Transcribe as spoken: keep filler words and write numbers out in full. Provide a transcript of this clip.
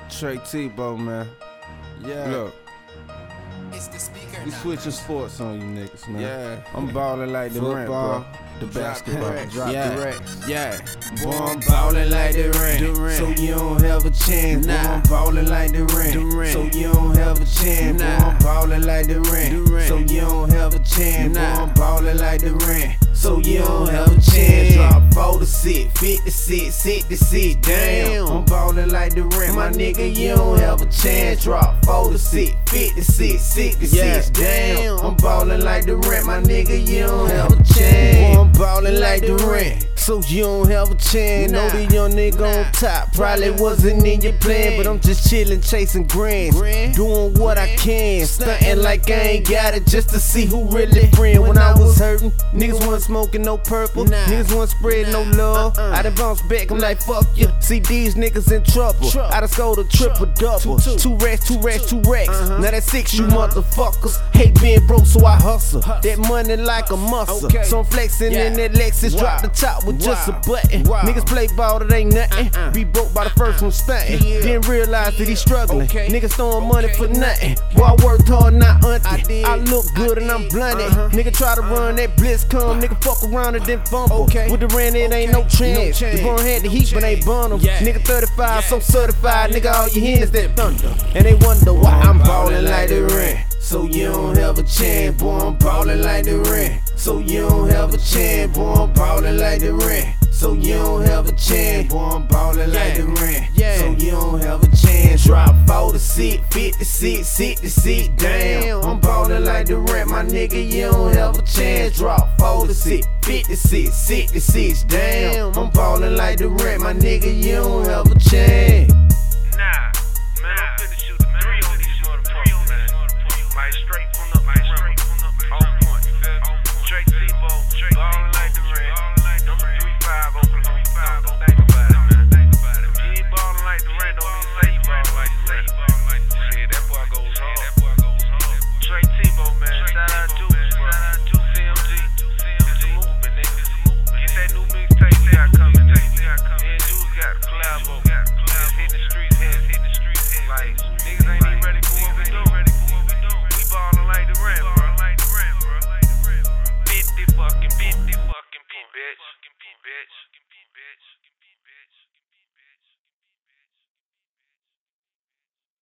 Trey Tebow, man. Yeah. Look, It's the speaker we now. switching sports on you niggas, man. Yeah. I'm balling like the rent, Football, bro. The drop basketball. the racks, Drop yeah. the racks. Yeah. Boy, I'm ballin' like the rent, The rent. so you don't have a chance. Nah. Boy, I'm ballin' like the rent, The rent. so you don't have a chance. Nah. Boy, I'm ballin' like the rent, The rent. so you don't have a chance. Nah. Boy, I'm ballin' like the rent, so you don't have a chance. Drop four to sit, fifty sit, sit to sit. Damn, Damn. I'm ballin' like the rent, my nigga. You don't have a chance. Drop four to sit, fifty sit, sit to Yeah. sit. Damn, Damn. I'm ballin' like the rent, my nigga. You don't have a chance. Boy, I'm ballin' like the rent, so you don't have a chance. Know Nah. the young nigga Nah. on top probably wasn't in your plan, but I'm just chillin', chasing grands, Grand. doing what I can, Stuntin' stuntin' like I ain't got it, just to see who really friend. When I was hurtin', niggas wasn't smoking no purple, Nah. niggas wasn't spreading no Nah. love. Uh-uh. I done bounced back, I'm like fuck you. See these niggas in trouble. Trouble. I done scored a triple double, Two, two. two racks, two racks, two racks. Uh-huh. Now that's six, you Uh-huh. motherfuckers. Hate being broke, so I hustle. Hustle. That money like a muscle. Okay. So I'm flexing Yeah. in that Lexus, Wow. drop the top with just a Wow. button. Wow. Niggas play ball, it ain't nothing. Uh-uh. Be broke by the first one stunting. Yeah. Didn't realize that he's struggling. Okay. Niggas throwing money Okay. for nothing. Boy, I worked hard, not I auntie. did. I look good I and I'm did. blunted. Uh-huh. Nigga try to run that blitz come. Nigga fuck around and then fumble. Okay. With the rent, it ain't Okay. no chance. No The chance. bone had the No heat, but ain't chance. bun 'em. Yeah. Nigga thirty-five, Yeah. so certified. Nigga, all you hear is that thunder. And they wonder why I'm ballin' like the rent, so you don't have a chance. Boy, I'm ballin' like the rent, so you don't have a chance. Boy, I'm ballin' like the rent, so you don't have a chance. Boy, I'm ballin' like Yeah. the rent, Yeah. so you don't have a chance. Drop four to sit, fifty sit, sit to sit. Damn, I'm ballin' like the rent, my nigga. You don't have a chance. Drop four to sit, fifty sit, sit to sit. Damn, I'm ballin' like the rent, my nigga. You don't have a chance.